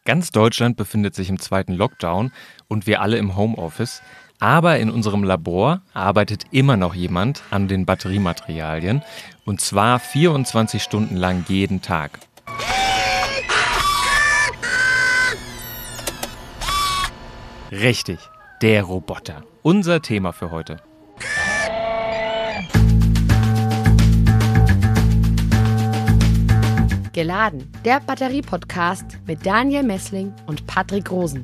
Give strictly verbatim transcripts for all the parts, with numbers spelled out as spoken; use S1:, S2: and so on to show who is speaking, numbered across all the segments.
S1: Ganz Deutschland befindet sich im zweiten Lockdown und wir alle im Homeoffice. Aber in unserem Labor arbeitet immer noch jemand an den Batteriematerialien. Und zwar vierundzwanzig Stunden lang jeden Tag. Richtig, der Roboter. Unser Thema für heute.
S2: Geladen, der Batterie-Podcast mit Daniel Messling und Patrick Rosen.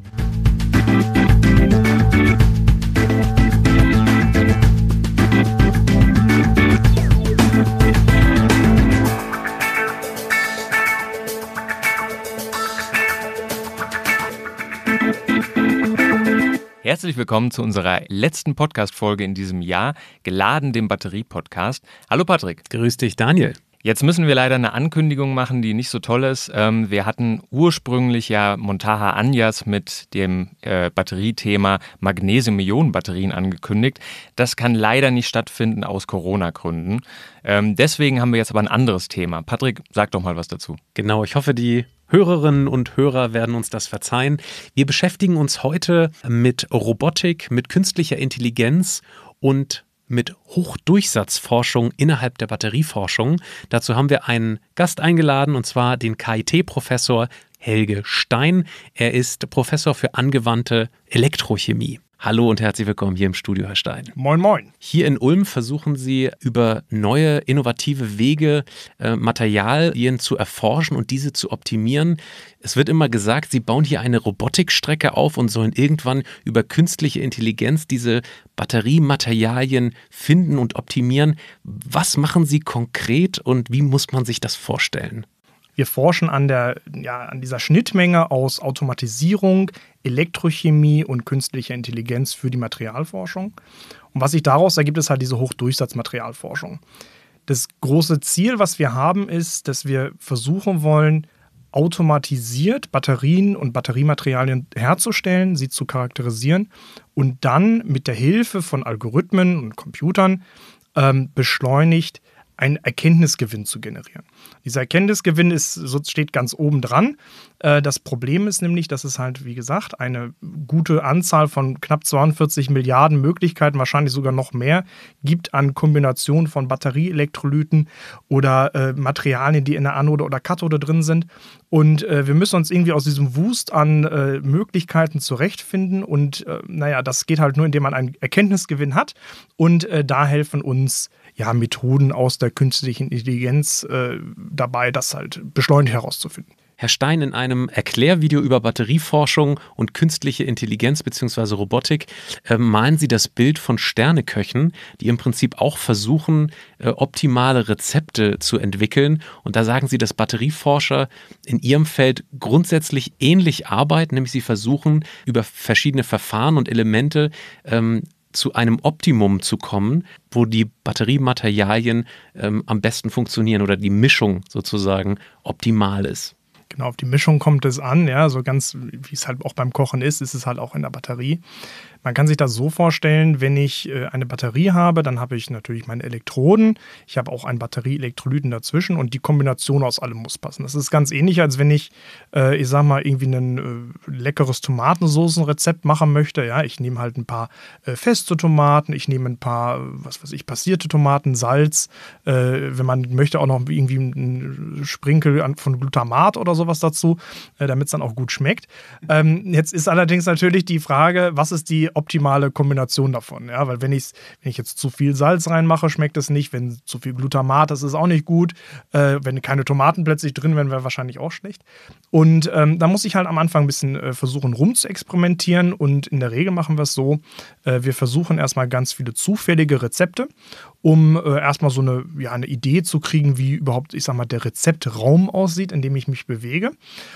S1: Herzlich willkommen zu unserer letzten Podcast-Folge in diesem Jahr, Geladen, dem Batterie-Podcast. Hallo Patrick.
S3: Grüß dich, Daniel.
S1: Jetzt müssen wir leider eine Ankündigung machen, die nicht so toll ist. Ähm, wir hatten ursprünglich ja Montaha Anyas mit dem äh, Batteriethema Magnesium-Ionen-Batterien angekündigt. Das kann leider nicht stattfinden aus Corona-Gründen. Ähm, deswegen haben wir jetzt aber ein anderes Thema. Patrick, sag doch mal was dazu.
S3: Genau, ich hoffe, die Hörerinnen und Hörer werden uns das verzeihen. Wir beschäftigen uns heute mit Robotik, mit künstlicher Intelligenz und mit Hochdurchsatzforschung innerhalb der Batterieforschung. Dazu haben wir einen Gast eingeladen, und zwar den K I T-Professor Helge Stein. Er ist Professor für angewandte Elektrochemie. Hallo und herzlich willkommen hier im Studio, Herr Stein.
S4: Moin, moin.
S3: Hier in Ulm versuchen Sie über neue, innovative Wege, äh, Materialien zu erforschen und diese zu optimieren. Es wird immer gesagt, Sie bauen hier eine Robotikstrecke auf und sollen irgendwann über künstliche Intelligenz diese Batteriematerialien finden und optimieren. Was machen Sie konkret und wie muss man sich das vorstellen?
S4: Wir forschen an, der, ja, an dieser Schnittmenge aus Automatisierung, Elektrochemie und künstlicher Intelligenz für die Materialforschung. Und was sich daraus ergibt, ist halt diese Hochdurchsatzmaterialforschung. Das große Ziel, was wir haben, ist, dass wir versuchen wollen, automatisiert Batterien und Batteriematerialien herzustellen, sie zu charakterisieren und dann mit der Hilfe von Algorithmen und Computern ähm, beschleunigt einen Erkenntnisgewinn zu generieren. Dieser Erkenntnisgewinn ist, so steht ganz oben dran. Das Problem ist nämlich, dass es halt, wie gesagt, eine gute Anzahl von knapp zweiundvierzig Milliarden Möglichkeiten, wahrscheinlich sogar noch mehr, gibt an Kombinationen von Batterieelektrolyten oder äh, Materialien, die in der Anode oder Kathode drin sind. Und äh, wir müssen uns irgendwie aus diesem Wust an äh, Möglichkeiten zurechtfinden. Und äh, naja, das geht halt nur, indem man einen Erkenntnisgewinn hat. Und äh, da helfen uns ja Methoden aus der künstlichen Intelligenz äh, dabei, das halt beschleunigt herauszufinden.
S3: Herr Stein, in einem Erklärvideo über Batterieforschung und künstliche Intelligenz bzw. Robotik äh, malen Sie das Bild von Sterneköchen, die im Prinzip auch versuchen, äh, optimale Rezepte zu entwickeln. Und da sagen Sie, dass Batterieforscher in Ihrem Feld grundsätzlich ähnlich arbeiten, nämlich sie versuchen, über verschiedene Verfahren und Elemente ähm, zu einem Optimum zu kommen, wo die Batteriematerialien ähm, am besten funktionieren oder die Mischung sozusagen optimal ist.
S4: Genau, auf die Mischung kommt es an, ja, so ganz, wie es halt auch beim Kochen ist, ist es halt auch in der Batterie. Man kann sich das so vorstellen, wenn ich äh, eine Batterie habe, dann habe ich natürlich meine Elektroden, ich habe auch einen Batterieelektrolyten dazwischen und die Kombination aus allem muss passen. Das ist ganz ähnlich, als wenn ich, äh, ich sag mal, irgendwie ein äh, leckeres Tomatensoßenrezept machen möchte. Ja, ich nehme halt ein paar äh, feste Tomaten, ich nehme ein paar, was weiß ich, passierte Tomaten, Salz, äh, wenn man möchte auch noch irgendwie einen Sprinkel von Glutamat oder sowas dazu, äh, damit es dann auch gut schmeckt. Ähm, jetzt ist allerdings natürlich die Frage, was ist die optimale Kombination davon, ja, weil wenn ich, wenn ich jetzt zu viel Salz reinmache, schmeckt es nicht, wenn zu viel Glutamat, das ist auch nicht gut, äh, wenn keine Tomaten plötzlich drin wären, wäre wahrscheinlich auch schlecht und ähm, da muss ich halt am Anfang ein bisschen äh, versuchen rum zu experimentieren und in der Regel machen wir es so, äh, wir versuchen erstmal ganz viele zufällige Rezepte, um äh, erstmal so eine, ja, eine Idee zu kriegen, wie überhaupt, ich sag mal, der Rezeptraum aussieht, in dem ich mich bewege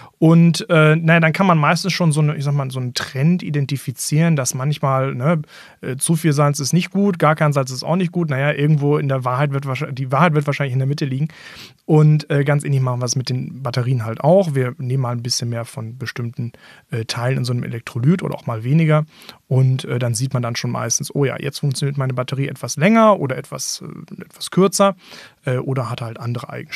S4: und äh, naja, dann kann man meistens schon so eine, ich sag mal, so einen Trend identifizieren, dass manchmal, ne, zu viel Salz ist nicht gut, gar kein Salz ist auch nicht gut. Naja, irgendwo in der Wahrheit wird wahrscheinlich, die Wahrheit wird wahrscheinlich in der Mitte liegen. Und äh, ganz ähnlich machen wir es mit den Batterien halt auch. Wir nehmen mal ein bisschen mehr von bestimmten äh, Teilen in so einem Elektrolyt oder auch mal weniger. Und äh, dann sieht man dann schon meistens, oh ja, jetzt funktioniert meine Batterie etwas länger oder etwas, äh, etwas kürzer äh, oder hat halt andere Eigenschaften.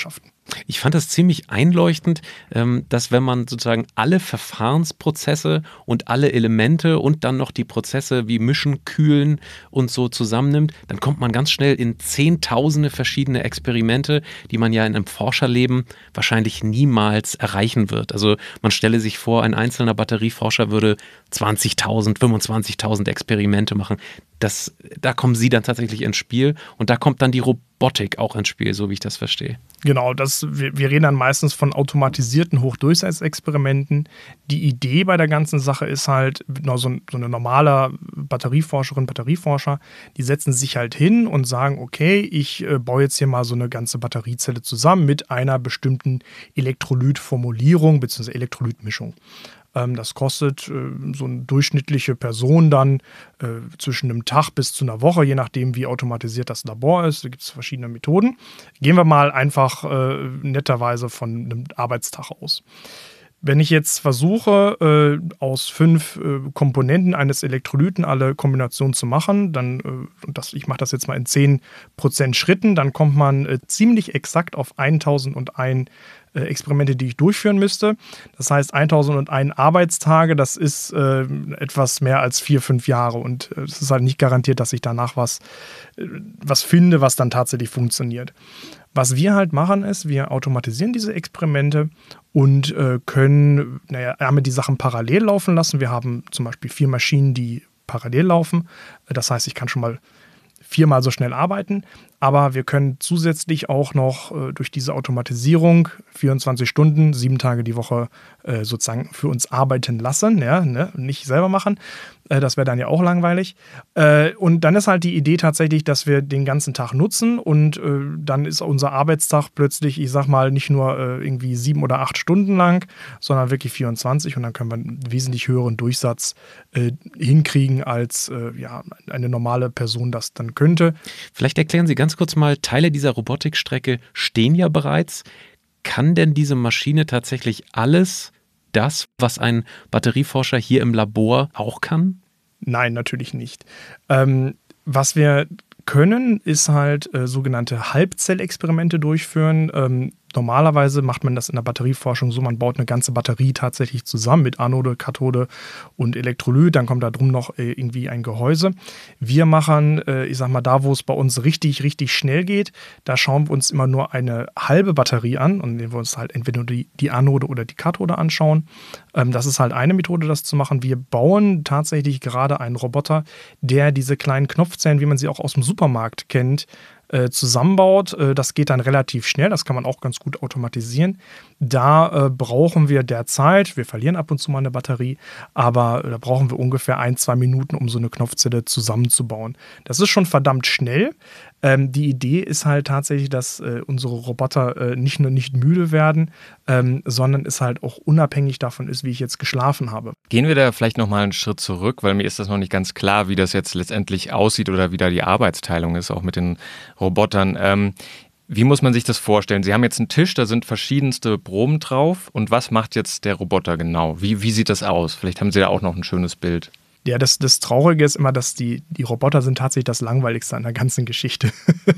S3: Ich fand das ziemlich einleuchtend, dass wenn man sozusagen alle Verfahrensprozesse und alle Elemente und dann noch die Prozesse wie Mischen, Kühlen und so zusammennimmt, dann kommt man ganz schnell in zehntausende verschiedene Experimente, die man ja in einem Forscherleben wahrscheinlich niemals erreichen wird. Also man stelle sich vor, ein einzelner Batterieforscher würde zwanzigtausend, fünfundzwanzigtausend Experimente machen. Das, da kommen Sie dann tatsächlich ins Spiel und da kommt dann die Robotik auch ins Spiel, so wie ich das verstehe.
S4: Genau, das, wir, wir reden dann meistens von automatisierten Hochdurchsatzexperimenten. Die Idee bei der ganzen Sache ist halt, so, so eine normale Batterieforscherin, Batterieforscher, die setzen sich halt hin und sagen, okay, ich äh, baue jetzt hier mal so eine ganze Batteriezelle zusammen mit einer bestimmten Elektrolytformulierung bzw. Elektrolytmischung. Das kostet äh, so eine durchschnittliche Person dann äh, zwischen einem Tag bis zu einer Woche, je nachdem, wie automatisiert das Labor ist. Da gibt es verschiedene Methoden. Gehen wir mal einfach äh, netterweise von einem Arbeitstag aus. Wenn ich jetzt versuche, äh, aus fünf äh, Komponenten eines Elektrolyten alle Kombinationen zu machen, dann, äh, und das, ich mache das jetzt mal in zehn Prozent Schritten, dann kommt man äh, ziemlich exakt auf eintausendeins äh, Experimente, die ich durchführen müsste. Das heißt, eintausendeins Arbeitstage, das ist äh, etwas mehr als vier, fünf Jahre. Und äh, es ist halt nicht garantiert, dass ich danach was, äh, was finde, was dann tatsächlich funktioniert. Was wir halt machen ist, wir automatisieren diese Experimente und äh, können, naja, haben wir die Sachen parallel laufen lassen. Wir haben zum Beispiel vier Maschinen, die parallel laufen. Das heißt, ich kann schon mal viermal so schnell arbeiten. Aber wir können zusätzlich auch noch äh, durch diese Automatisierung vierundzwanzig Stunden, sieben Tage die Woche äh, sozusagen für uns arbeiten lassen, ja, ne? Nicht selber machen. Äh, das wäre dann ja auch langweilig. Äh, und dann ist halt die Idee tatsächlich, dass wir den ganzen Tag nutzen und äh, dann ist unser Arbeitstag plötzlich, ich sag mal, nicht nur äh, irgendwie sieben oder acht Stunden lang, sondern wirklich vierundzwanzig und dann können wir einen wesentlich höheren Durchsatz äh, hinkriegen, als äh, ja, eine normale Person das dann könnte.
S3: Vielleicht erklären Sie ganz kurz mal, Teile dieser Robotikstrecke stehen ja bereits. Kann denn diese Maschine tatsächlich alles das, was ein Batterieforscher hier im Labor auch kann?
S4: Nein, natürlich nicht. Ähm, was wir können, ist halt äh, sogenannte Halbzellexperimente durchführen. Ähm, Normalerweise macht man das in der Batterieforschung so, man baut eine ganze Batterie tatsächlich zusammen mit Anode, Kathode und Elektrolyt, dann kommt da drum noch äh, irgendwie ein Gehäuse. Wir machen, äh, ich sag mal, da wo es bei uns richtig, richtig schnell geht, da schauen wir uns immer nur eine halbe Batterie an und indem wir uns halt entweder nur die, die Anode oder die Kathode anschauen. Ähm, das ist halt eine Methode, das zu machen. Wir bauen tatsächlich gerade einen Roboter, der diese kleinen Knopfzellen, wie man sie auch aus dem Supermarkt kennt, zusammenbaut. Das geht dann relativ schnell, das kann man auch ganz gut automatisieren. Da äh, brauchen wir derzeit, wir verlieren ab und zu mal eine Batterie, aber da brauchen wir ungefähr ein, zwei Minuten, um so eine Knopfzelle zusammenzubauen. Das ist schon verdammt schnell. Ähm, die Idee ist halt tatsächlich, dass äh, unsere Roboter äh, nicht nur nicht müde werden, ähm, sondern es halt auch unabhängig davon ist, wie ich jetzt geschlafen habe.
S1: Gehen wir da vielleicht nochmal einen Schritt zurück, weil mir ist das noch nicht ganz klar, wie das jetzt letztendlich aussieht oder wie da die Arbeitsteilung ist, auch mit den Robotern. Ähm, wie muss man sich das vorstellen? Sie haben jetzt einen Tisch, da sind verschiedenste Proben drauf. Und was macht jetzt der Roboter genau? Wie, wie sieht das aus? Vielleicht haben Sie da auch noch ein schönes Bild.
S4: Ja, das, das Traurige ist immer, dass die, die Roboter sind tatsächlich das Langweiligste an der ganzen Geschichte.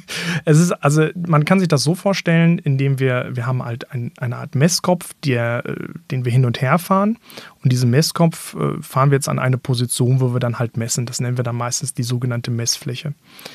S4: Es ist, also man kann sich das so vorstellen, indem wir, wir haben halt ein, eine Art Messkopf, der, den wir hin und her fahren. Und diesen Messkopf äh, fahren wir jetzt an eine Position, wo wir dann halt messen. Das nennen wir dann meistens die sogenannte Messfläche.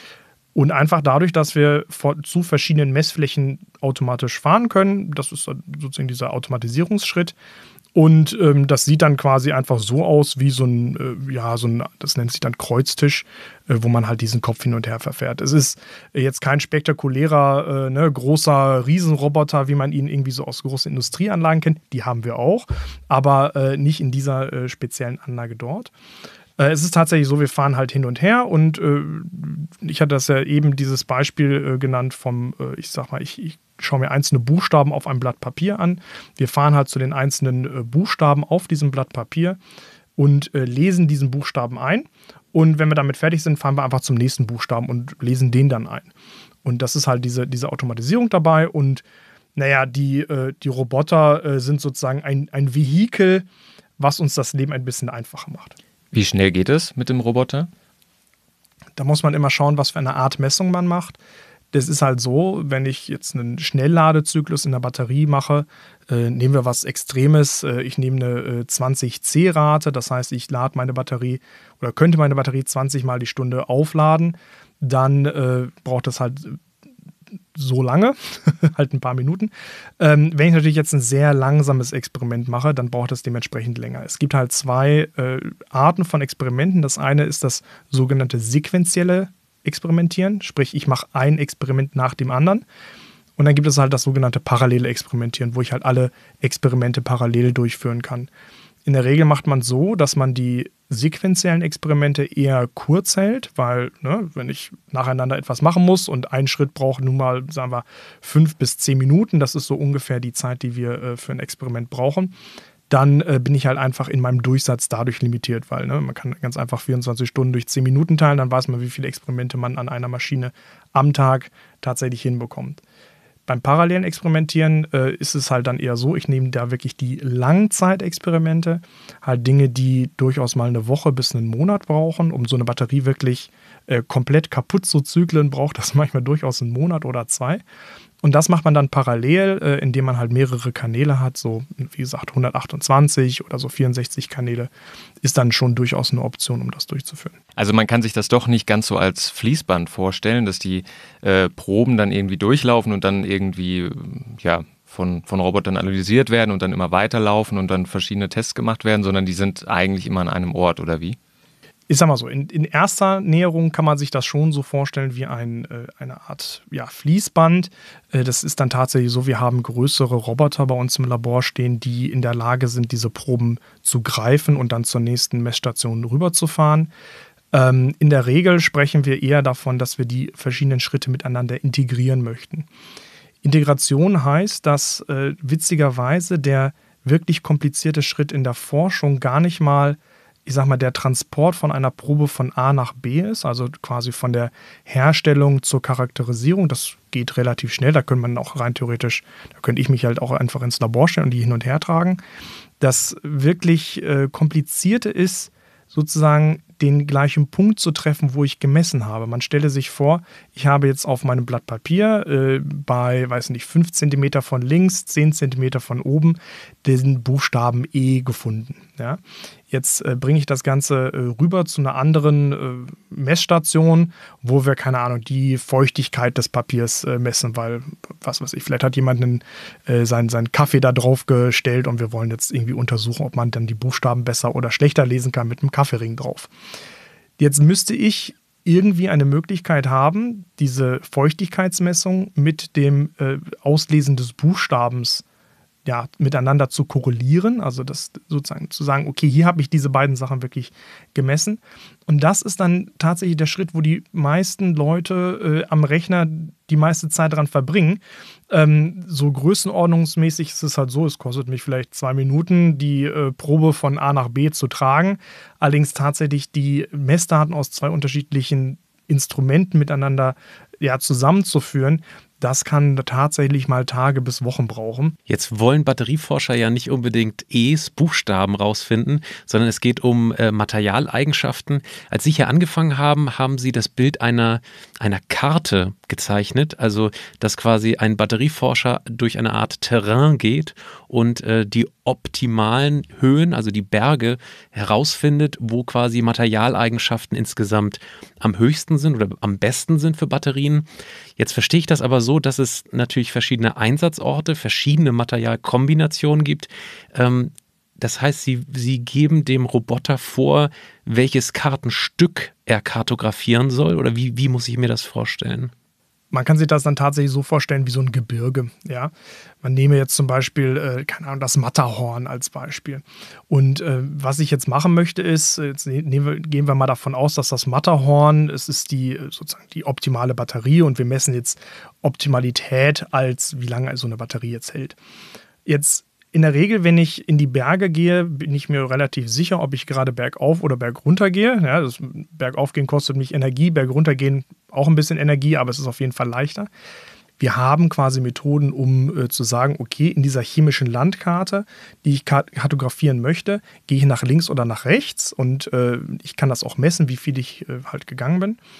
S4: Und einfach dadurch, dass wir vor, zu verschiedenen Messflächen automatisch fahren können, das ist sozusagen dieser Automatisierungsschritt. Und ähm, das sieht dann quasi einfach so aus wie so ein, äh, ja, so ein, das nennt sich dann Kreuztisch, äh, wo man halt diesen Kopf hin und her verfährt. Es ist jetzt kein spektakulärer, äh, ne, großer Riesenroboter, wie man ihn irgendwie so aus großen Industrieanlagen kennt. Die haben wir auch, aber äh, nicht in dieser äh, speziellen Anlage dort. Es ist tatsächlich so, wir fahren halt hin und her und äh, ich hatte das ja eben dieses Beispiel äh, genannt vom, äh, ich sag mal, ich, ich schaue mir einzelne Buchstaben auf einem Blatt Papier an. Wir fahren halt zu den einzelnen äh, Buchstaben auf diesem Blatt Papier und äh, lesen diesen Buchstaben ein. Und wenn wir damit fertig sind, fahren wir einfach zum nächsten Buchstaben und lesen den dann ein. Und das ist halt diese, diese Automatisierung dabei und naja, die, äh, die Roboter äh, sind sozusagen ein, ein Vehikel, was uns das Leben ein bisschen einfacher macht.
S1: Wie schnell geht es mit dem Roboter?
S4: Da muss man immer schauen, was für eine Art Messung man macht. Das ist halt so, wenn ich jetzt einen Schnellladezyklus in der Batterie mache, äh, nehmen wir was Extremes, äh, ich nehme eine äh, zwanzig C Rate, das heißt, ich lade meine Batterie oder könnte meine Batterie zwanzig Mal die Stunde aufladen, dann äh, braucht das halt so lange, halt ein paar Minuten. Ähm, wenn ich natürlich jetzt ein sehr langsames Experiment mache, dann braucht das dementsprechend länger. Es gibt halt zwei äh, Arten von Experimenten. Das eine ist das sogenannte sequentielle Experimentieren, sprich ich mache ein Experiment nach dem anderen. Und dann gibt es halt das sogenannte parallele Experimentieren, wo ich halt alle Experimente parallel durchführen kann. In der Regel macht man so, dass man die sequentiellen Experimente eher kurz hält, weil ne, wenn ich nacheinander etwas machen muss und ein Schritt braucht nun mal, sagen wir, fünf bis zehn Minuten, das ist so ungefähr die Zeit, die wir äh, für ein Experiment brauchen, dann äh, bin ich halt einfach in meinem Durchsatz dadurch limitiert, weil ne, man kann ganz einfach vierundzwanzig Stunden durch zehn Minuten teilen, dann weiß man, wie viele Experimente man an einer Maschine am Tag tatsächlich hinbekommt. Beim parallelen Experimentieren äh, ist es halt dann eher so, ich nehme da wirklich die Langzeitexperimente, halt Dinge, die durchaus mal eine Woche bis einen Monat brauchen, um so eine Batterie wirklich äh, komplett kaputt zu zyklen, braucht das manchmal durchaus einen Monat oder zwei. Und das macht man dann parallel, äh, indem man halt mehrere Kanäle hat, so wie gesagt hundertachtundzwanzig oder so vierundsechzig Kanäle, ist dann schon durchaus eine Option, um das durchzuführen.
S1: Also man kann sich das doch nicht ganz so als Fließband vorstellen, dass die äh, Proben dann irgendwie durchlaufen und dann irgendwie ja, von, von Robotern analysiert werden und dann immer weiterlaufen und dann verschiedene Tests gemacht werden, sondern die sind eigentlich immer an einem Ort, oder wie?
S4: Ich sag mal so, in, in erster Näherung kann man sich das schon so vorstellen wie ein, äh, eine Art ja, Fließband. Äh, das ist dann tatsächlich so, wir haben größere Roboter bei uns im Labor stehen, die in der Lage sind, diese Proben zu greifen und dann zur nächsten Messstation rüberzufahren. Ähm, in der Regel sprechen wir eher davon, dass wir die verschiedenen Schritte miteinander integrieren möchten. Integration heißt, dass äh, witzigerweise der wirklich komplizierte Schritt in der Forschung gar nicht mal ich sag mal, der Transport von einer Probe von A nach B ist, also quasi von der Herstellung zur Charakterisierung. Das geht relativ schnell, da könnte man auch rein theoretisch, da könnte ich mich halt auch einfach ins Labor stellen und die hin und her tragen. Das wirklich äh, Komplizierte ist, sozusagen den gleichen Punkt zu treffen, wo ich gemessen habe. Man stelle sich vor, ich habe jetzt auf meinem Blatt Papier äh, bei, weiß nicht, fünf Zentimeter von links, zehn Zentimeter von oben den Buchstaben E gefunden. Ja? Jetzt äh, bringe ich das Ganze äh, rüber zu einer anderen äh, Messstation, wo wir, keine Ahnung, die Feuchtigkeit des Papiers äh, messen, weil, was weiß ich, vielleicht hat jemand einen, äh, seinen, seinen Kaffee da drauf gestellt und wir wollen jetzt irgendwie untersuchen, ob man dann die Buchstaben besser oder schlechter lesen kann mit einem Kaffeering drauf. Jetzt müsste ich irgendwie eine Möglichkeit haben, diese Feuchtigkeitsmessung mit dem äh, Auslesen des Buchstabens ja, miteinander zu korrelieren, also das sozusagen zu sagen, okay, hier habe ich diese beiden Sachen wirklich gemessen. Und das ist dann tatsächlich der Schritt, wo die meisten Leute äh, am Rechner die meiste Zeit dran verbringen. Ähm, so größenordnungsmäßig ist es halt so, es kostet mich vielleicht zwei Minuten, die äh, Probe von A nach B zu tragen. Allerdings tatsächlich die Messdaten aus zwei unterschiedlichen Instrumenten miteinander ja, zusammenzuführen, das kann tatsächlich mal Tage bis Wochen brauchen.
S3: Jetzt wollen Batterieforscher ja nicht unbedingt E's, Buchstaben rausfinden, sondern es geht um äh, Materialeigenschaften. Als Sie hier angefangen haben, haben Sie das Bild einer, einer Karte gezeichnet, also dass quasi ein Batterieforscher durch eine Art Terrain geht und äh, die optimalen Höhen, also die Berge, herausfindet, wo quasi Materialeigenschaften insgesamt am höchsten sind oder am besten sind für Batterien. Jetzt verstehe ich das aber so, dass es natürlich verschiedene Einsatzorte, verschiedene Materialkombinationen gibt. Ähm, das heißt, Sie, Sie geben dem Roboter vor, welches Kartenstück er kartografieren soll, oder wie, wie muss ich mir das vorstellen?
S4: Man kann sich das dann tatsächlich so vorstellen wie so ein Gebirge. Ja? Man nehme jetzt zum Beispiel, äh, keine Ahnung, das Matterhorn als Beispiel. Und äh, was ich jetzt machen möchte ist, jetzt nehmen wir, gehen wir mal davon aus, dass das Matterhorn, es ist die sozusagen die optimale Batterie und wir messen jetzt Optimalität als, wie lange so eine Batterie jetzt hält. Jetzt in der Regel, wenn ich in die Berge gehe, bin ich mir relativ sicher, ob ich gerade bergauf oder bergunter gehe. Ja, das Bergauf gehen kostet mich Energie, bergunter gehen auch ein bisschen Energie, aber es ist auf jeden Fall leichter. Wir haben quasi Methoden, um äh, zu sagen, okay, in dieser chemischen Landkarte, die ich kartografieren möchte, gehe ich nach links oder nach rechts und äh, ich kann das auch messen, wie viel ich äh, halt gegangen bin.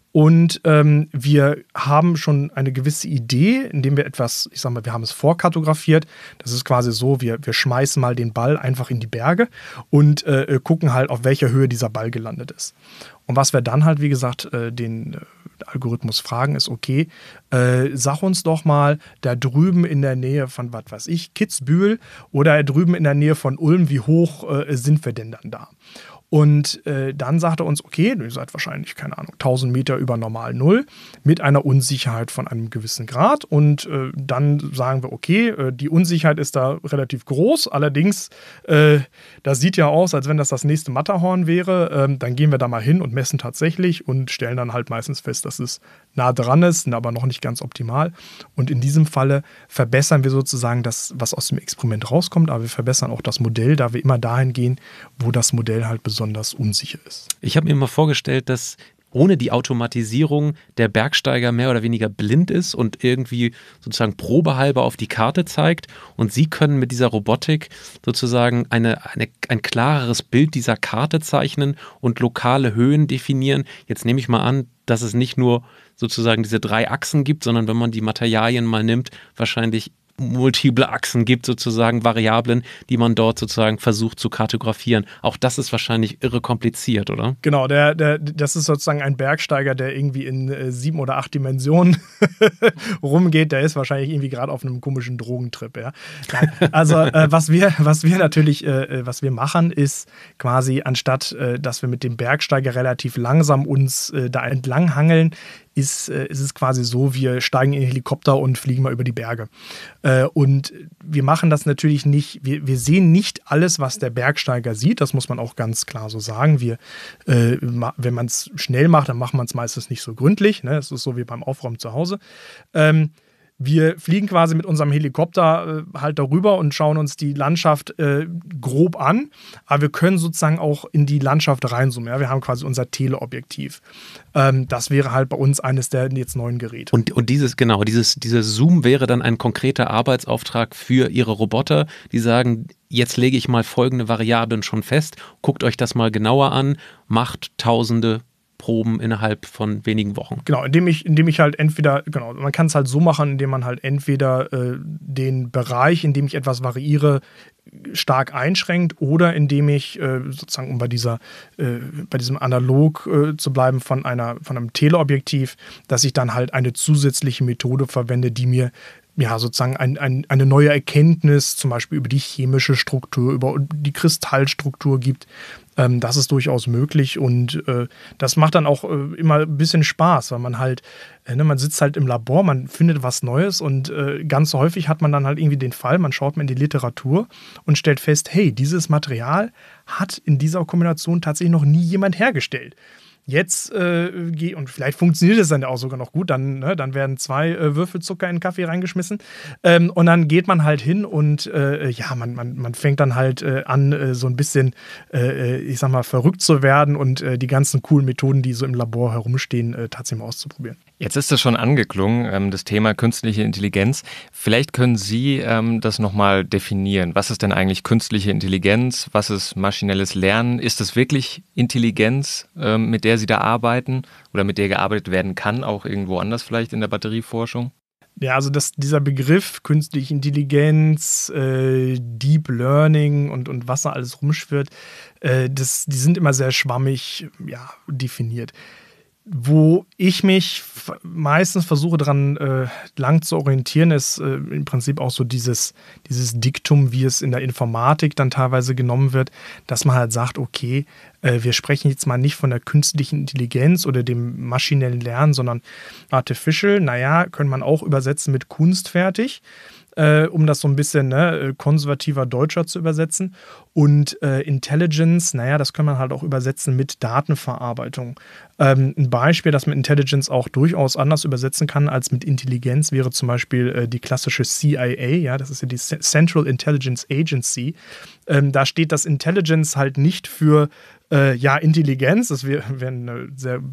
S4: Und ähm, wir haben schon eine gewisse Idee, indem wir etwas, ich sag mal, wir haben es vorkartografiert. Das ist quasi so, wir, wir schmeißen mal den Ball einfach in die Berge und äh, gucken halt, auf welcher Höhe dieser Ball gelandet ist. Und was wir dann halt, wie gesagt, äh, den äh, Algorithmus fragen, ist, okay, äh, sag uns doch mal, da drüben in der Nähe von, was weiß ich, Kitzbühel oder drüben in der Nähe von Ulm, wie hoch äh, sind wir denn dann da? Und äh, dann sagt er uns, okay, ihr seid wahrscheinlich, keine Ahnung, tausend Meter über normal Null mit einer Unsicherheit von einem gewissen Grad. Und äh, dann sagen wir, okay, äh, die Unsicherheit ist da relativ groß. Allerdings, äh, das sieht ja aus, als wenn das das nächste Matterhorn wäre. Ähm, dann gehen wir da mal hin und messen tatsächlich und stellen dann halt meistens fest, dass es nah dran ist, aber noch nicht ganz optimal. Und in diesem Falle verbessern wir sozusagen das, was aus dem Experiment rauskommt, aber wir verbessern auch das Modell, da wir immer dahin gehen, wo das Modell halt besonders besonders unsicher ist.
S3: Ich habe mir mal vorgestellt, dass ohne die Automatisierung der Bergsteiger mehr oder weniger blind ist und irgendwie sozusagen probehalber auf die Karte zeigt und Sie können mit dieser Robotik sozusagen eine, eine, ein klareres Bild dieser Karte zeichnen und lokale Höhen definieren. Jetzt nehme ich mal an, dass es nicht nur sozusagen diese drei Achsen gibt, sondern wenn man die Materialien mal nimmt, wahrscheinlich multiple Achsen gibt, sozusagen Variablen, die man dort sozusagen versucht zu kartografieren. Auch das ist wahrscheinlich irre kompliziert, oder?
S4: Genau, der, der, das ist sozusagen ein Bergsteiger, der irgendwie in äh, sieben oder acht Dimensionen rumgeht. Der ist wahrscheinlich irgendwie gerade auf einem komischen Drogentrip. Ja? Nein, also äh, was wir, was wir natürlich, äh, was wir machen, ist quasi, anstatt, äh, dass wir mit dem Bergsteiger relativ langsam uns äh, da entlang hangeln, Ist, äh, ist es quasi so, wir steigen in den Helikopter und fliegen mal über die Berge. Äh, und wir machen das natürlich nicht, wir, wir sehen nicht alles, was der Bergsteiger sieht, das muss man auch ganz klar so sagen. Wir, äh, wenn man es schnell macht, dann macht man es meistens nicht so gründlich. Ne? Das ist so wie beim Aufräumen zu Hause. Ähm, Wir fliegen quasi mit unserem Helikopter äh, halt darüber und schauen uns die Landschaft äh, grob an, aber wir können sozusagen auch in die Landschaft reinzoomen. Ja? Wir haben quasi unser Teleobjektiv. Ähm, das wäre halt bei uns eines der jetzt neuen Geräte.
S3: Und, und dieses, genau, dieses, dieses Zoom wäre dann ein konkreter Arbeitsauftrag für Ihre Roboter, die sagen, jetzt lege ich mal folgende Variablen schon fest, guckt euch das mal genauer an, macht tausende Proben innerhalb von wenigen Wochen.
S4: Genau, indem ich, indem ich halt entweder, genau, man kann es halt so machen, indem man halt entweder äh, den Bereich, in dem ich etwas variiere, stark einschränkt oder indem ich äh, sozusagen, um bei dieser, äh, bei diesem Analog äh, zu bleiben von einer, von einem Teleobjektiv, dass ich dann halt eine zusätzliche Methode verwende, die mir ja, sozusagen ein, ein, eine neue Erkenntnis, zum Beispiel über die chemische Struktur, über die Kristallstruktur gibt. Ähm, das ist durchaus möglich und äh, das macht dann auch äh, immer ein bisschen Spaß, weil man halt, äh, ne, man sitzt halt im Labor, man findet was Neues und äh, ganz häufig hat man dann halt irgendwie den Fall, man schaut mal in die Literatur und stellt fest, hey, dieses Material hat in dieser Kombination tatsächlich noch nie jemand hergestellt. Jetzt, äh, und vielleicht funktioniert es dann auch sogar noch gut, dann, ne, dann werden zwei äh, Würfel Zucker in den Kaffee reingeschmissen ähm, und dann geht man halt hin und äh, ja, man, man, man fängt dann halt äh, an, äh, so ein bisschen, äh, ich sag mal, verrückt zu werden und äh, die ganzen coolen Methoden, die so im Labor herumstehen, äh, tatsächlich mal auszuprobieren.
S1: Jetzt ist das schon angeklungen, ähm, das Thema künstliche Intelligenz. Vielleicht können Sie ähm, das nochmal definieren. Was ist denn eigentlich künstliche Intelligenz? Was ist maschinelles Lernen? Ist das wirklich Intelligenz, ähm, mit der Sie da arbeiten oder mit der gearbeitet werden kann, auch irgendwo anders vielleicht in der Batterieforschung?
S4: Ja, also das, dieser Begriff künstliche Intelligenz, äh, Deep Learning und, und was da alles rumschwirrt, äh, das, die sind immer sehr schwammig ja, definiert. Wo ich mich meistens versuche, daran äh, lang zu orientieren, ist äh, im Prinzip auch so dieses, dieses Diktum, wie es in der Informatik dann teilweise genommen wird, dass man halt sagt, okay, äh, wir sprechen jetzt mal nicht von der künstlichen Intelligenz oder dem maschinellen Lernen, sondern Artificial, naja, könnte man auch übersetzen mit kunstfertig. Äh, um das so ein bisschen ne, konservativer Deutscher zu übersetzen. Und äh, Intelligence, naja, das kann man halt auch übersetzen mit Datenverarbeitung. Ähm, ein Beispiel, das man Intelligence auch durchaus anders übersetzen kann als mit Intelligenz, wäre zum Beispiel äh, die klassische C I A, ja, das ist ja die Central Intelligence Agency. Ähm, da steht das Intelligence halt nicht für äh, ja, Intelligenz, das wäre wär eine sehr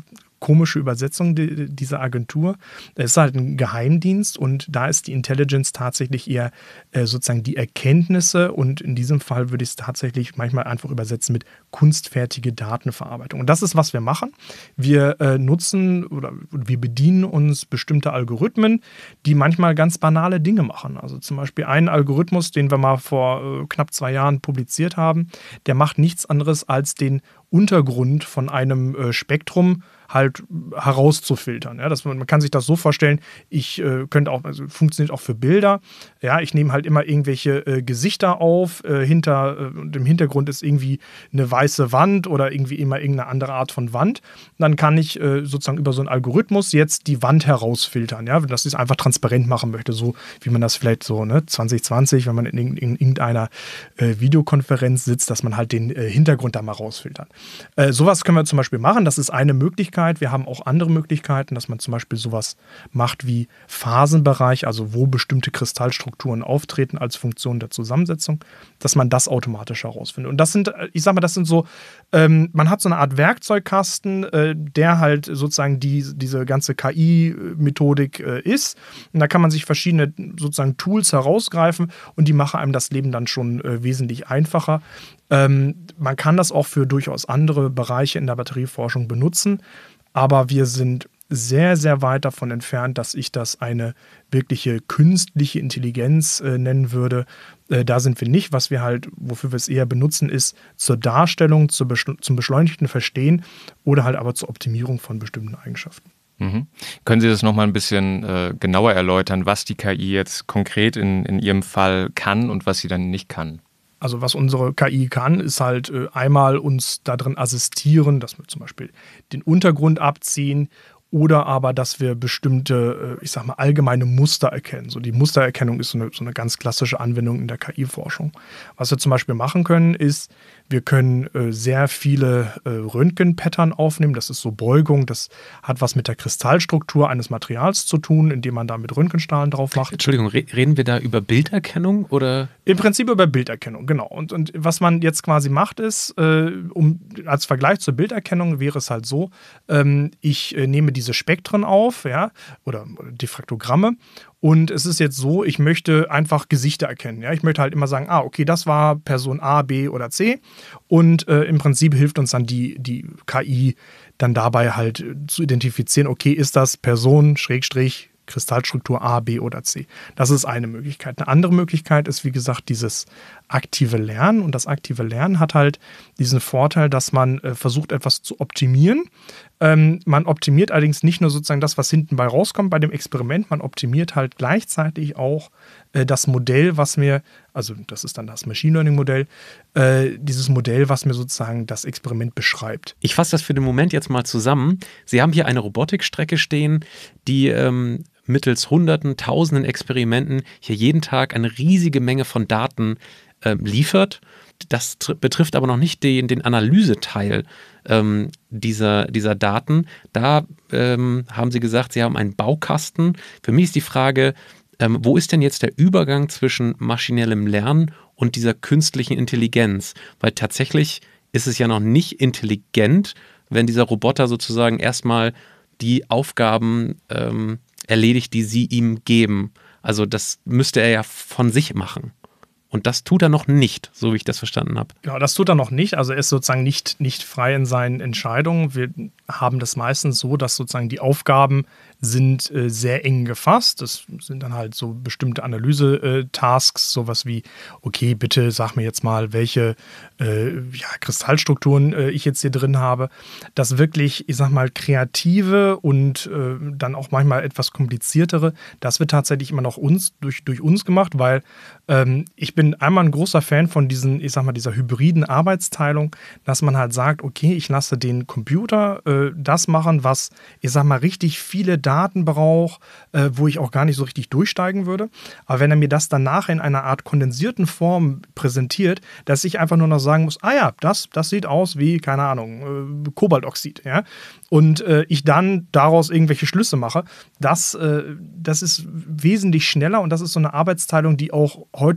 S4: komische Übersetzung die, dieser Agentur. Es ist halt ein Geheimdienst und da ist die Intelligence tatsächlich eher äh, sozusagen die Erkenntnisse und in diesem Fall würde ich es tatsächlich manchmal einfach übersetzen mit kunstfertige Datenverarbeitung. Und das ist, was wir machen. Wir äh, nutzen oder wir bedienen uns bestimmte Algorithmen, die manchmal ganz banale Dinge machen. Also zum Beispiel einen Algorithmus, den wir mal vor äh, knapp zwei Jahren publiziert haben, der macht nichts anderes als den Untergrund von einem äh, Spektrum halt herauszufiltern. Ja, das, man kann sich das so vorstellen, ich äh, könnte auch, also funktioniert auch für Bilder. Ja, ich nehme halt immer irgendwelche äh, Gesichter auf, äh, hinter, äh, und im Hintergrund ist irgendwie eine weiße Wand oder irgendwie immer irgendeine andere Art von Wand. Und dann kann ich äh, sozusagen über so einen Algorithmus jetzt die Wand herausfiltern, ja, dass ich es einfach transparent machen möchte, so wie man das vielleicht so, ne, zwanzig zwanzig, wenn man in, in irgendeiner äh, Videokonferenz sitzt, dass man halt den äh, Hintergrund da mal rausfiltert. Äh, sowas können wir zum Beispiel machen, das ist eine Möglichkeit. Wir haben auch andere Möglichkeiten, dass man zum Beispiel sowas macht wie Phasenbereich, also wo bestimmte Kristallstrukturen auftreten als Funktion der Zusammensetzung, dass man das automatisch herausfindet. Und das sind, ich sag mal, das sind so, ähm, man hat so eine Art Werkzeugkasten, äh, der halt sozusagen die, diese ganze K I-Methodik äh, ist. Und da kann man sich verschiedene sozusagen Tools herausgreifen und die machen einem das Leben dann schon äh, wesentlich einfacher. Ähm, man kann das auch für durchaus andere Bereiche in der Batterieforschung benutzen, aber wir sind sehr, sehr weit davon entfernt, dass ich das eine wirkliche künstliche Intelligenz äh, nennen würde. Äh, da sind wir nicht. Was wir halt, wofür wir es eher benutzen, ist zur Darstellung, zur Beschle- zum beschleunigten Verstehen oder halt aber zur Optimierung von bestimmten Eigenschaften.
S1: Mhm. Können Sie das nochmal ein bisschen äh, genauer erläutern, was die K I jetzt konkret in, in Ihrem Fall kann und was sie dann nicht kann?
S4: Also was unsere K I kann, ist halt äh, einmal uns darin assistieren, dass wir zum Beispiel den Untergrund abziehen oder aber, dass wir bestimmte, äh, ich sag mal, allgemeine Muster erkennen. So die Mustererkennung ist so eine, so eine ganz klassische Anwendung in der K I-Forschung. Was wir zum Beispiel machen können, ist, wir können äh, sehr viele äh, Röntgen-Pattern aufnehmen. Das ist so Beugung. Das hat was mit der Kristallstruktur eines Materials zu tun, indem man da mit Röntgenstrahlen drauf macht.
S3: Entschuldigung, re- reden wir da über Bilderkennung oder?
S4: Im Prinzip über Bilderkennung, genau. Und, und was man jetzt quasi macht, ist, äh, um, als Vergleich zur Bilderkennung wäre es halt so, ähm, ich äh, nehme diese Spektren auf, ja, oder, oder Diffraktogramme. Und es ist jetzt so, ich möchte einfach Gesichter erkennen. Ja? Ich möchte halt immer sagen, ah, okay, das war Person A, B oder C. Und äh, im Prinzip hilft uns dann die, die K I dann dabei halt zu identifizieren, okay, ist das Person, Schrägstrich, Kristallstruktur A, B oder C. Das ist eine Möglichkeit. Eine andere Möglichkeit ist, wie gesagt, dieses aktive Lernen. Und das aktive Lernen hat halt diesen Vorteil, dass man äh, versucht, etwas zu optimieren. Ähm, man optimiert allerdings nicht nur sozusagen das, was hinten bei rauskommt bei dem Experiment, man optimiert halt gleichzeitig auch äh, das Modell, was mir, also das ist dann das Machine Learning Modell, äh, dieses Modell, was mir sozusagen das Experiment beschreibt.
S3: Ich fasse das für den Moment jetzt mal zusammen. Sie haben hier eine Robotikstrecke stehen, die ähm, mittels Hunderten, Tausenden Experimenten hier jeden Tag eine riesige Menge von Daten äh, liefert. Das tr- betrifft aber noch nicht den, den Analyseteil ähm, dieser, dieser Daten. Da ähm, haben Sie gesagt, Sie haben einen Baukasten. Für mich ist die Frage, ähm, wo ist denn jetzt der Übergang zwischen maschinellem Lernen und dieser künstlichen Intelligenz? Weil tatsächlich ist es ja noch nicht intelligent, wenn dieser Roboter sozusagen erstmal die Aufgaben ähm, erledigt, die Sie ihm geben. Also das müsste er ja von sich machen. Und das tut er noch nicht, so wie ich das verstanden habe.
S4: Genau, das tut er noch nicht. Also er ist sozusagen nicht, nicht frei in seinen Entscheidungen. Wir haben das meistens so, dass sozusagen die Aufgaben sind äh, sehr eng gefasst. Das sind dann halt so bestimmte Analyse-Tasks, sowas wie, okay, bitte sag mir jetzt mal, welche äh, ja, Kristallstrukturen äh, ich jetzt hier drin habe. Das wirklich, ich sag mal, kreative und äh, dann auch manchmal etwas kompliziertere, das wird tatsächlich immer noch uns, durch, durch uns gemacht, weil ähm, ich bin einmal ein großer Fan von diesen, ich sag mal, dieser hybriden Arbeitsteilung, dass man halt sagt, okay, ich lasse den Computer äh, das machen, was, ich sag mal, richtig viele Daten braucht, äh, wo ich auch gar nicht so richtig durchsteigen würde. Aber wenn er mir das danach in einer Art kondensierten Form präsentiert, dass ich einfach nur noch sagen muss, ah ja, das, das sieht aus wie, keine Ahnung, äh, Kobaltoxid, ja. Und äh, ich dann daraus irgendwelche Schlüsse mache, das, äh, das ist wesentlich schneller und das ist so eine Arbeitsteilung, die auch heute schon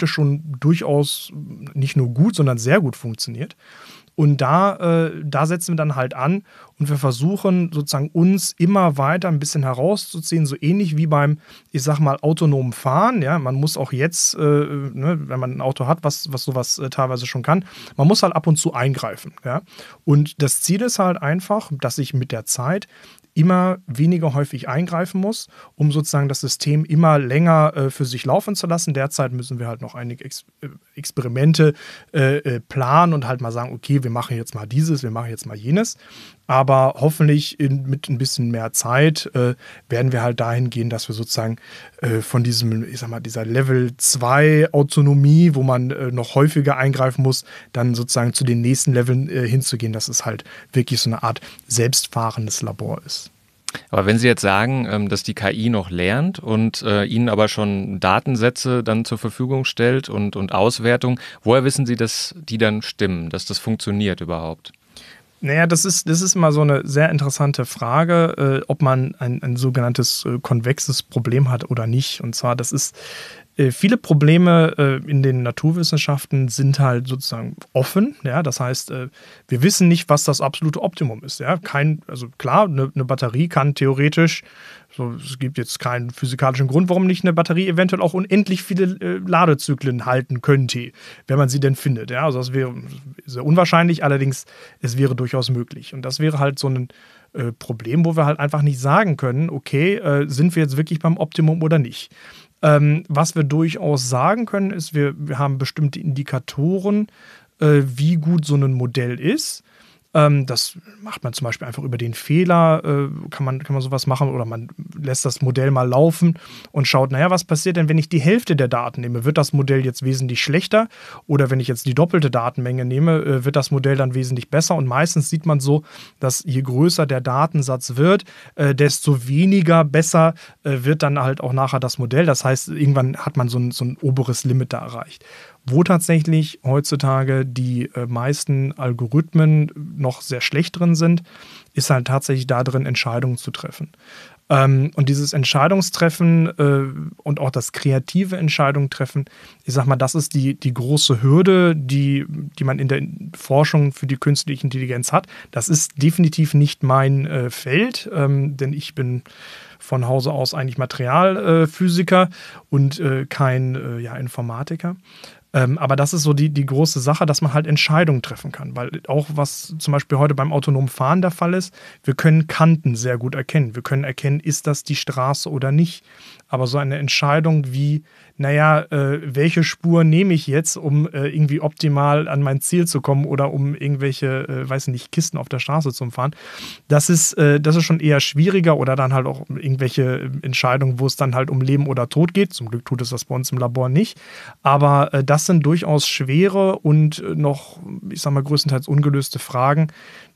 S4: durchaus nicht nur gut, sondern sehr gut funktioniert. Und da, äh, da setzen wir dann halt an und wir versuchen sozusagen uns immer weiter ein bisschen herauszuziehen, so ähnlich wie beim, ich sag mal, autonomen Fahren. Ja, man muss auch jetzt, äh, ne, wenn man ein Auto hat, was, was sowas äh, teilweise schon kann, man muss halt ab und zu eingreifen. Ja? Und das Ziel ist halt einfach, dass ich mit der Zeit immer weniger häufig eingreifen muss, um sozusagen das System immer länger äh, für sich laufen zu lassen. Derzeit müssen wir halt noch einige Ex äh, Experimente äh, äh, planen und halt mal sagen, okay, wir machen jetzt mal dieses, wir machen jetzt mal jenes. Aber hoffentlich in, mit ein bisschen mehr Zeit äh, werden wir halt dahin gehen, dass wir sozusagen äh, von diesem, ich sag mal, dieser Level zwei Autonomie, wo man äh, noch häufiger eingreifen muss, dann sozusagen zu den nächsten Leveln äh, hinzugehen, dass es halt wirklich so eine Art selbstfahrendes Labor ist.
S1: Aber wenn Sie jetzt sagen, dass die K I noch lernt und äh, Ihnen aber schon Datensätze dann zur Verfügung stellt und, und Auswertung, woher wissen Sie, dass die dann stimmen, dass das funktioniert überhaupt?
S4: Naja, das ist, das ist immer so eine sehr interessante Frage, äh, ob man ein, ein sogenanntes äh, konvexes Problem hat oder nicht. Und zwar, das ist, äh, viele Probleme äh, in den Naturwissenschaften sind halt sozusagen offen. Ja? Das heißt, äh, wir wissen nicht, was das absolute Optimum ist. Ja? Kein, also klar, eine, eine Batterie kann theoretisch, so, es gibt jetzt keinen physikalischen Grund, warum nicht eine Batterie eventuell auch unendlich viele äh, Ladezyklen halten könnte, wenn man sie denn findet. Ja? Also das wäre sehr unwahrscheinlich, allerdings es wäre durchaus möglich. Und das wäre halt so ein äh, Problem, wo wir halt einfach nicht sagen können, okay, äh, sind wir jetzt wirklich beim Optimum oder nicht. Ähm, was wir durchaus sagen können, ist, wir, wir haben bestimmte Indikatoren, äh, wie gut so ein Modell ist. Ähm, das macht man zum Beispiel einfach über den Fehler, äh, kann man, kann man sowas machen, oder man lässt das Modell mal laufen und schaut, naja, was passiert denn, wenn ich die Hälfte der Daten nehme? Wird das Modell jetzt wesentlich schlechter? Oder wenn ich jetzt die doppelte Datenmenge nehme, äh, wird das Modell dann wesentlich besser? Und meistens sieht man so, dass je größer der Datensatz wird, äh, desto weniger besser äh, wird dann halt auch nachher das Modell. Das heißt, irgendwann hat man so ein, so ein oberes Limit da erreicht. Wo tatsächlich heutzutage die äh, meisten Algorithmen noch sehr schlecht drin sind, ist halt tatsächlich da drin, Entscheidungen zu treffen. Ähm, und dieses Entscheidungstreffen äh, und auch das kreative Entscheidungen treffen, ich sag mal, das ist die, die große Hürde, die, die man in der Forschung für die künstliche Intelligenz hat. Das ist definitiv nicht mein äh, Feld, ähm, denn ich bin von Hause aus eigentlich Materialphysiker äh, und äh, kein äh, ja, Informatiker. Ähm, aber das ist so die, die große Sache, dass man halt Entscheidungen treffen kann. Weil auch was zum Beispiel heute beim autonomen Fahren der Fall ist, wir können Kanten sehr gut erkennen. Wir können erkennen, ist das die Straße oder nicht. Aber so eine Entscheidung wie, naja, äh, welche Spur nehme ich jetzt, um äh, irgendwie optimal an mein Ziel zu kommen oder um irgendwelche, äh, weiß nicht, Kisten auf der Straße zu fahren, das ist, äh, das ist schon eher schwieriger, oder dann halt auch irgendwelche Entscheidungen, wo es dann halt um Leben oder Tod geht. Zum Glück tut es das bei uns im Labor nicht. Aber äh, das sind durchaus schwere und noch, ich sag mal, größtenteils ungelöste Fragen,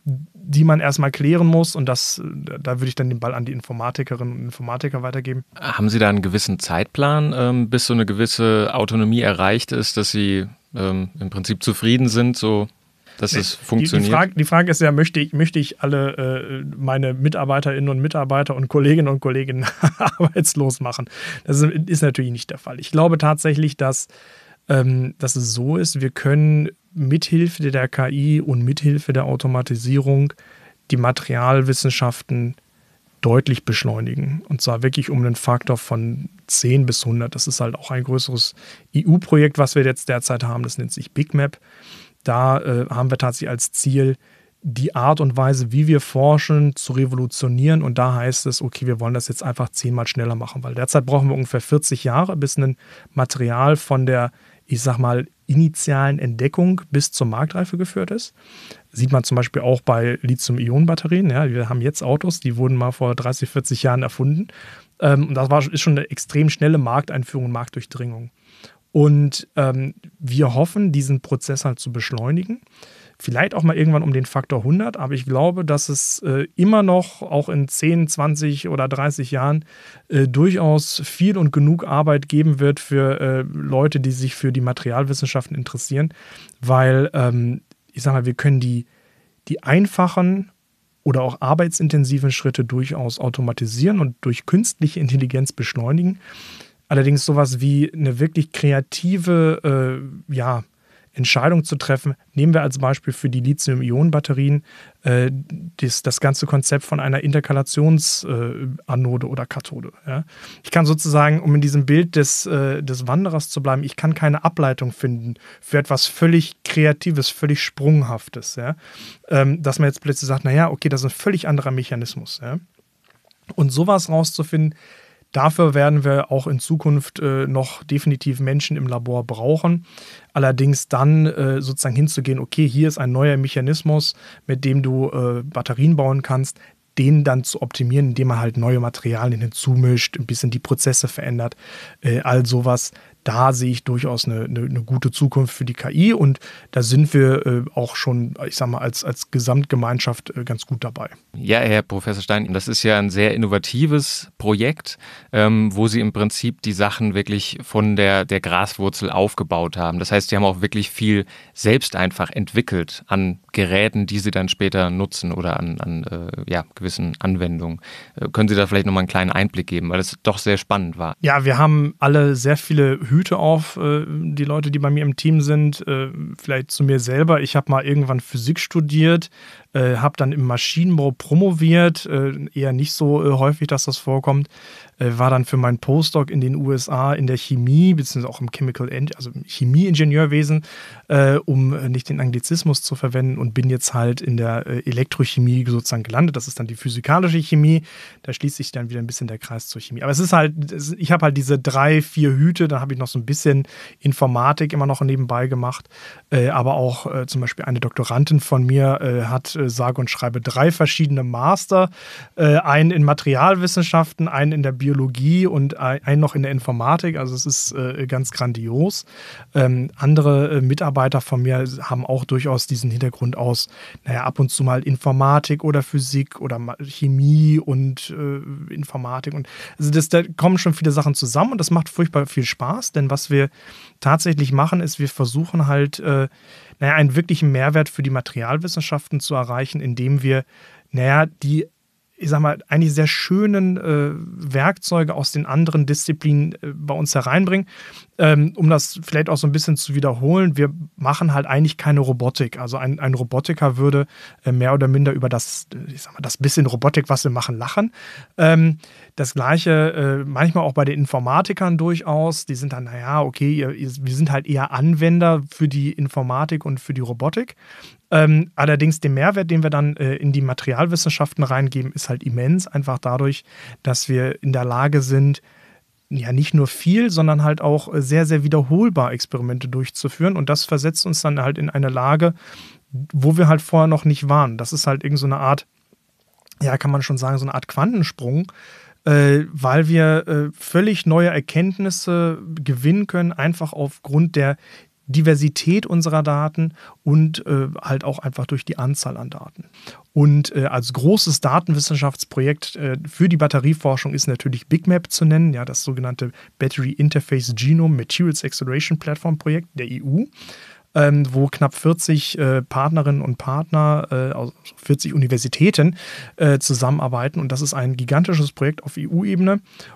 S4: die man erstmal klären muss, und das, da würde ich dann den Ball an die Informatikerinnen und Informatiker weitergeben.
S1: Haben Sie da einen gewissen Zeitplan, ähm, bis so eine gewisse Autonomie erreicht ist, dass Sie ähm, im Prinzip zufrieden sind, so dass nee, es funktioniert?
S4: Die, die, Frage, die Frage ist ja, möchte ich, möchte ich alle äh, meine Mitarbeiterinnen und Mitarbeiter und Kolleginnen und Kollegen arbeitslos machen? Das ist, ist natürlich nicht der Fall. Ich glaube tatsächlich, dass, ähm, dass es so ist, wir können mithilfe der K I und mithilfe der Automatisierung die Materialwissenschaften deutlich beschleunigen. Und zwar wirklich um einen Faktor von zehn bis hundert. Das ist halt auch ein größeres E U-Projekt, was wir jetzt derzeit haben. Das nennt sich BigMap. Da äh, haben wir tatsächlich als Ziel, die Art und Weise, wie wir forschen, zu revolutionieren. Und da heißt es, okay, wir wollen das jetzt einfach zehnmal schneller machen. Weil derzeit brauchen wir ungefähr vierzig Jahre, bis ein Material von der, ich sag mal, initialen Entdeckung bis zur Marktreife geführt ist. Sieht man zum Beispiel auch bei Lithium-Ionen-Batterien. Ja, wir haben jetzt Autos, die wurden mal vor dreißig, vierzig Jahren erfunden. Ähm, und das war, ist schon eine extrem schnelle Markteinführung und Marktdurchdringung. Und ähm, wir hoffen, diesen Prozess halt zu beschleunigen. Vielleicht auch mal irgendwann um den Faktor hundert, aber ich glaube, dass es äh, immer noch, auch in zehn, zwanzig oder dreißig Jahren, äh, durchaus viel und genug Arbeit geben wird für äh, Leute, die sich für die Materialwissenschaften interessieren, weil, ähm, ich sage mal, wir können die, die einfachen oder auch arbeitsintensiven Schritte durchaus automatisieren und durch künstliche Intelligenz beschleunigen. Allerdings sowas wie eine wirklich kreative, äh, ja, Entscheidung zu treffen. Nehmen wir als Beispiel für die Lithium-Ionen-Batterien äh, das, das ganze Konzept von einer Interkalationsanode äh, oder Kathode. Ja. Ich kann sozusagen, um in diesem Bild des, äh, des Wanderers zu bleiben, ich kann keine Ableitung finden für etwas völlig Kreatives, völlig Sprunghaftes. Ja. Ähm, dass man jetzt plötzlich sagt, naja, okay, das ist ein völlig anderer Mechanismus. Ja. Und sowas rauszufinden, dafür werden wir auch in Zukunft äh, noch definitiv Menschen im Labor brauchen. Allerdings dann äh, sozusagen hinzugehen, okay, hier ist ein neuer Mechanismus, mit dem du äh, Batterien bauen kannst, den dann zu optimieren, indem man halt neue Materialien hinzumischt, ein bisschen die Prozesse verändert, äh, all sowas. Da sehe ich durchaus eine, eine, eine gute Zukunft für die K I und da sind wir äh, auch schon, ich sag mal, als, als Gesamtgemeinschaft äh, ganz gut dabei.
S1: Ja, Herr Professor Stein, das ist ja ein sehr innovatives Projekt, ähm, wo Sie im Prinzip die Sachen wirklich von der, der Graswurzel aufgebaut haben. Das heißt, Sie haben auch wirklich viel selbst einfach entwickelt an Geräten, die Sie dann später nutzen oder an, an äh, ja, gewissen Anwendungen. Äh, können Sie da vielleicht nochmal einen kleinen Einblick geben, weil es doch sehr spannend war?
S4: Ja, wir haben alle sehr viele Hüte auf, äh, die Leute, die bei mir im Team sind. Äh, vielleicht zu mir selber. Ich habe mal irgendwann Physik studiert, äh, habe dann im Maschinenbau promoviert. Äh, eher nicht so äh, häufig, dass das vorkommt. Äh, war dann für meinen Postdoc in den U S A in der Chemie, beziehungsweise auch im Chemical, also im Chemieingenieurwesen, äh, um äh, nicht den Anglizismus zu verwenden und bin jetzt halt in der äh, Elektrochemie sozusagen gelandet. Das ist dann die physikalische Chemie. Da schließt sich dann wieder ein bisschen der Kreis zur Chemie. Aber es ist halt, ich habe halt diese drei, vier Hüte, dann habe ich noch so ein bisschen Informatik immer noch nebenbei gemacht. Äh, aber auch äh, zum Beispiel eine Doktorandin von mir äh, hat äh, sage und schreibe drei verschiedene Master. Äh, einen in Materialwissenschaften, einen in der Biologie und ein, einen noch in der Informatik. Also es ist äh, ganz grandios. Ähm, andere äh, Mitarbeiter von mir haben auch durchaus diesen Hintergrund aus, naja, ab und zu mal Informatik oder Physik oder Chemie und äh, Informatik. Und also das, da kommen schon viele Sachen zusammen und das macht furchtbar viel Spaß, denn was wir tatsächlich machen, ist, wir versuchen halt, äh, naja, einen wirklichen Mehrwert für die Materialwissenschaften zu erreichen, indem wir, naja, die, ich sag mal, eigentlich sehr schönen äh, Werkzeuge aus den anderen Disziplinen äh, bei uns hereinbringen. Ähm, um das vielleicht auch so ein bisschen zu wiederholen, wir machen halt eigentlich keine Robotik. Also ein, ein Robotiker würde äh, mehr oder minder über das, ich sag mal, das bisschen Robotik, was wir machen, lachen. Ähm, das Gleiche äh, manchmal auch bei den Informatikern durchaus. Die sind dann, naja, okay, ihr, ihr, wir sind halt eher Anwender für die Informatik und für die Robotik. Ähm, allerdings der Mehrwert, den wir dann äh, in die Materialwissenschaften reingeben, ist halt immens. Einfach dadurch, dass wir in der Lage sind, ja nicht nur viel, sondern halt auch sehr, sehr wiederholbar Experimente durchzuführen. Und das versetzt uns dann halt in eine Lage, wo wir halt vorher noch nicht waren. Das ist halt irgend so eine Art, ja, kann man schon sagen, so eine Art Quantensprung, äh, weil wir äh, völlig neue Erkenntnisse gewinnen können, einfach aufgrund der Diversität unserer Daten und äh, halt auch einfach durch die Anzahl an Daten. Und äh, als großes Datenwissenschaftsprojekt äh, für die Batterieforschung ist natürlich BigMap zu nennen, ja, das sogenannte Battery Interface Genome Materials Acceleration Platform Projekt der E U, ähm, wo knapp vierzig äh, Partnerinnen und Partner äh, aus vierzig Universitäten äh, zusammenarbeiten. Und das ist ein gigantisches Projekt auf E U-Ebene,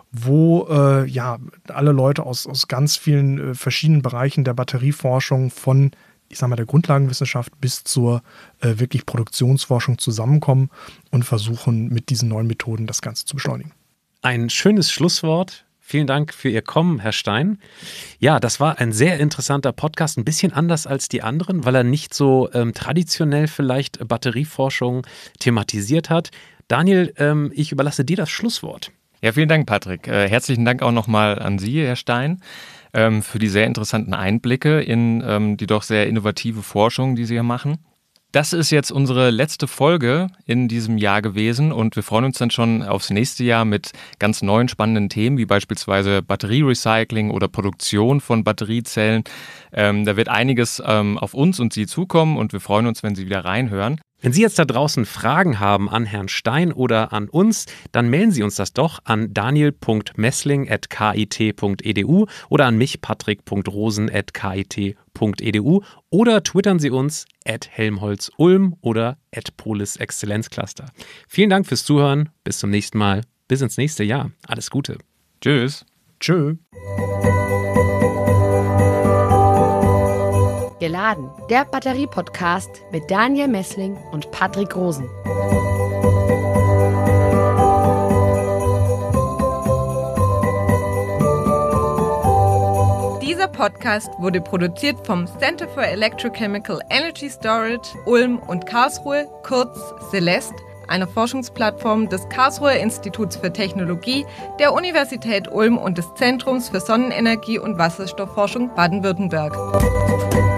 S4: wo äh, ja, alle Leute aus, aus ganz vielen äh, verschiedenen Bereichen der Batterieforschung von, ich sag mal, der Grundlagenwissenschaft bis zur äh, wirklich Produktionsforschung zusammenkommen und versuchen, mit diesen neuen Methoden das Ganze zu beschleunigen.
S3: Ein schönes Schlusswort. Vielen Dank für Ihr Kommen, Herr Stein. Ja, das war ein sehr interessanter Podcast, ein bisschen anders als die anderen, weil er nicht so ähm, traditionell vielleicht Batterieforschung thematisiert hat. Daniel, ähm, ich überlasse dir das Schlusswort.
S1: Ja, vielen Dank, Patrick. Äh, herzlichen Dank auch nochmal an Sie, Herr Stein, ähm, für die sehr interessanten Einblicke in ähm, die doch sehr innovative Forschung, die Sie hier machen. Das ist jetzt unsere letzte Folge in diesem Jahr gewesen und wir freuen uns dann schon aufs nächste Jahr mit ganz neuen spannenden Themen, wie beispielsweise Batterierecycling oder Produktion von Batteriezellen. Ähm, da wird einiges ähm, auf uns und Sie zukommen und wir freuen uns, wenn Sie wieder reinhören.
S3: Wenn Sie jetzt da draußen Fragen haben an Herrn Stein oder an uns, dann melden Sie uns das doch an daniel punkt messling at k i t punkt e d u oder an mich patrick punkt rosen at k i t punkt e d u oder twittern Sie uns at helmholtz-ulm oder at polis exzellenzcluster. Vielen Dank fürs Zuhören, bis zum nächsten Mal, bis ins nächste Jahr. Alles Gute.
S1: Tschüss.
S4: Tschö.
S2: Geladen, der Batterie-Podcast mit Daniel Messling und Patrick Rosen.
S5: Dieser Podcast wurde produziert vom Center for Electrochemical Energy Storage Ulm und Karlsruhe, kurz CELEST, einer Forschungsplattform des Karlsruher Instituts für Technologie, der Universität Ulm und des Zentrums für Sonnenenergie und Wasserstoffforschung Baden-Württemberg.